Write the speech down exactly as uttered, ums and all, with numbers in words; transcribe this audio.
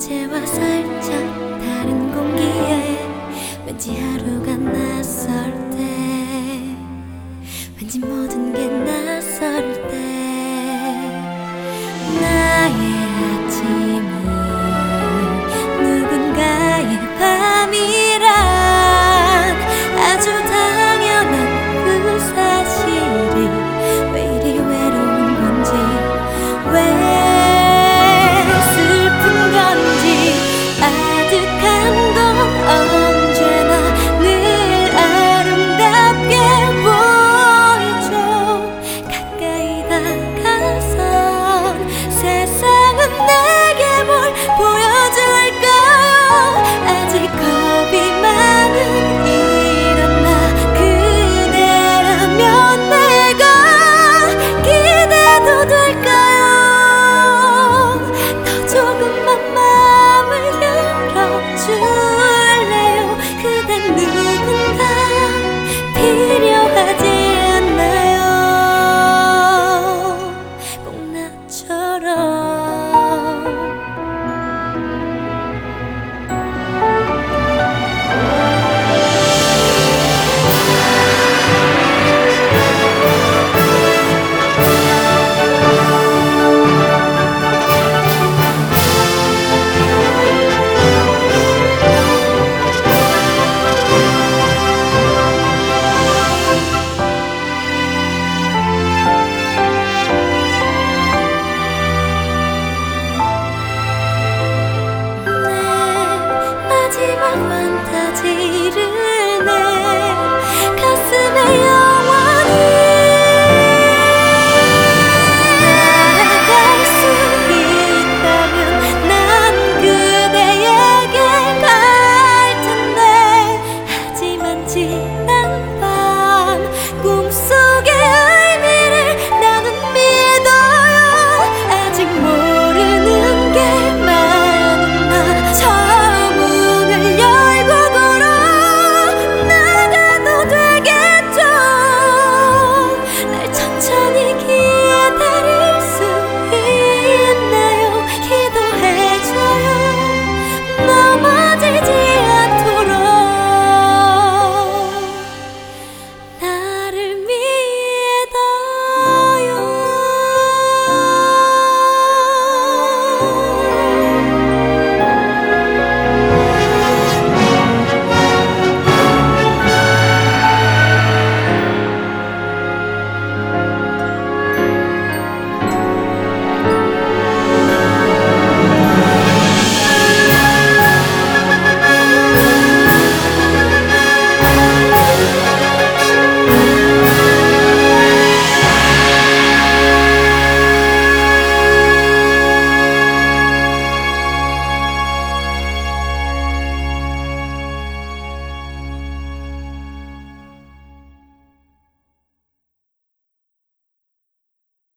어제와 살짝 다른 공기에 왠지 하루가 낯설 때, 왠지 모든 게 낯설 때 나의 아침이 누군가의 밤이란 아주 당연한 그 사실이 왜 이리 외로운 건지, 왜 슬픈 건지 아득한 건 언제나 늘 아름답게 보이죠. 가까이 다가선 세상은 내게 뭘 보여줄까요? 아직 겁이 많은 이런 나 그대라면 내가 기대도 될까요? 더 조금만 마음을 열어줄래요? 그댄 누군가 필요하지 않나요? 꼭 나처럼. 마지막 판타지를 내